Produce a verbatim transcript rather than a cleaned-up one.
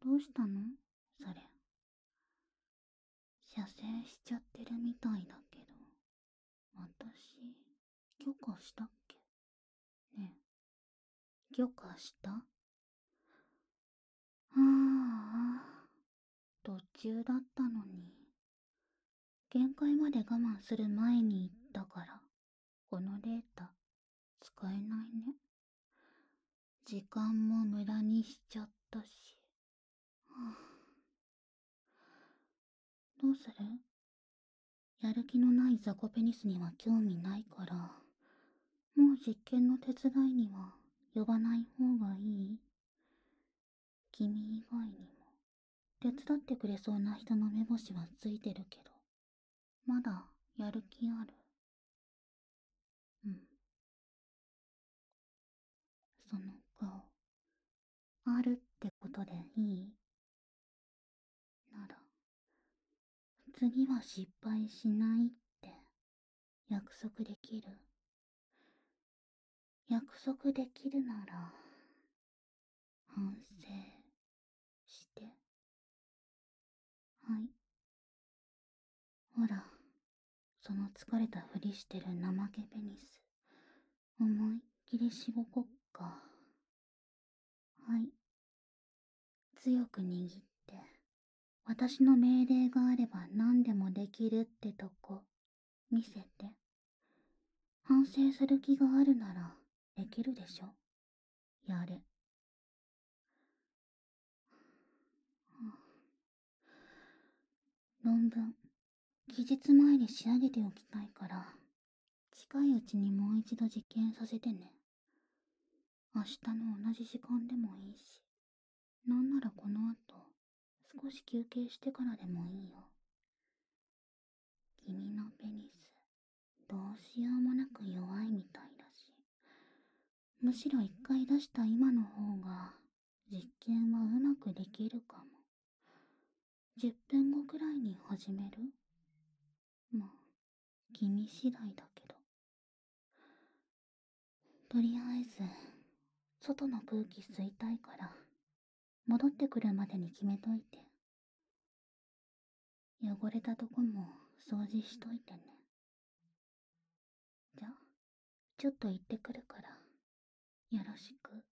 どうしたのそれ。射精しちゃってるみたいだけど、私、許可したっけ？ねえ、許可した？ああ、途中だったのに。限界まで我慢する前に言ったから、このデータ、使えないね。時間も無駄にしちゃったし。はあ、どうする？やる気のないザコペニスには興味ないから、もう実験の手伝いには呼ばない方がいい？君以外にも手伝ってくれそうな人の目星はついてるけど、まだやる気ある？うん。その顔、あるってことでいい？なら、次は失敗しないって約束できる？約束できるなら、反省して。はい。ほら、その疲れたふりしてる怠けペニス、思いっきりしごこっか。はい。強く握って、私の命令があれば何でもできるってとこ、見せて。反省する気があるなら、できるでしょ。やれ。論文、期日前に仕上げておきたいから、近いうちにもう一度実験させてね。明日の同じ時間でもいいし、なんならこの後、少し休憩してからでもいいよ。君のペニス、どうしようもなく弱いみたいだし、むしろ一回出した今の方が、実験はうまくできるかも。じゅっぷんごくらいに始める？まあ、君次第だけど。とりあえず、外の空気吸いたいから、戻ってくるまでに決めといて。汚れたとこも掃除しといてね。じゃあ、ちょっと行ってくるから、よろしく。